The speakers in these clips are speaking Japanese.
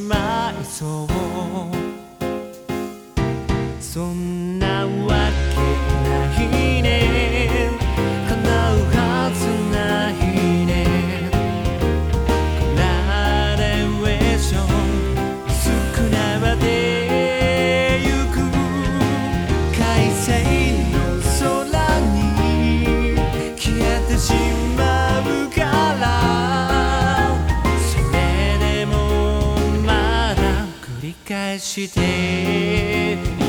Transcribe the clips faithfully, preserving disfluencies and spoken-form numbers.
まいそう。そんなわけないね、叶うはずないね。グラデーション少なまでゆく快晴の空に消えてしまうから、それでもまだ繰り返している。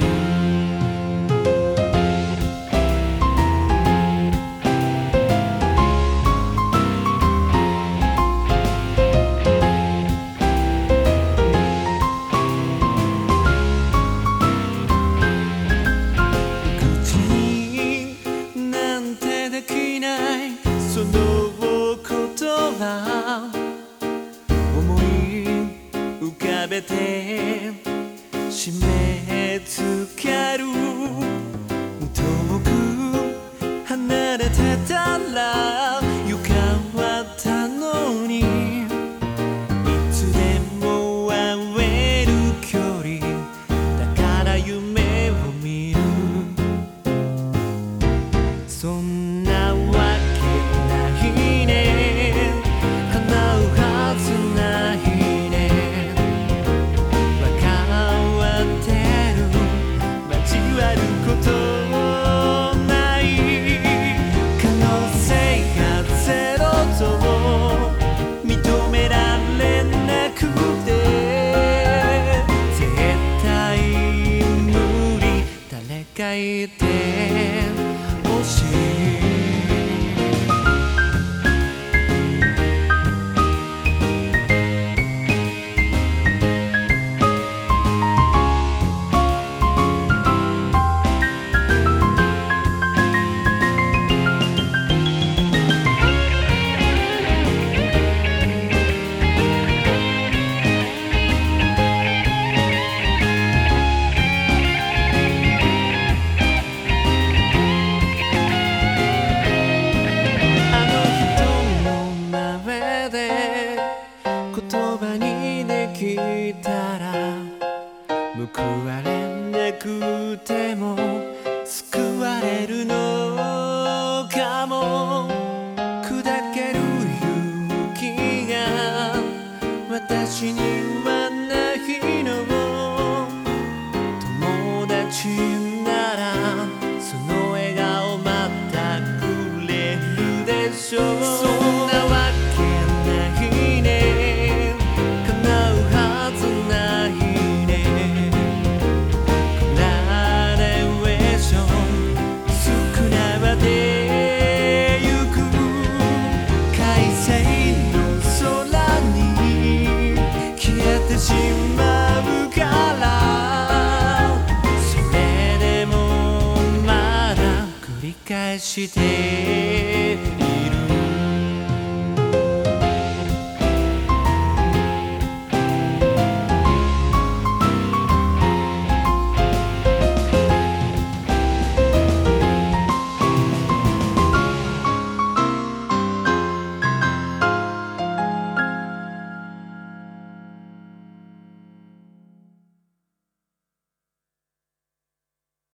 その言葉思い浮かべて締め付ける。遠く離れてたらよかったのに、いつでも会える距離だから夢を見る。そんなわけないね、叶うはずないね。分かってる、交わることない可能性がゼロと認められなくて、絶対無理、誰かいてほしい。言葉にできたら報われなくても救われるのかも。砕ける勇気が私にはないの。友達ならその笑顔またくれるでしょう。そんなわけないね、叶うはずないね。グラデーション少なまでゆく快晴の空に消えてしまうから、それでもまだ繰り返して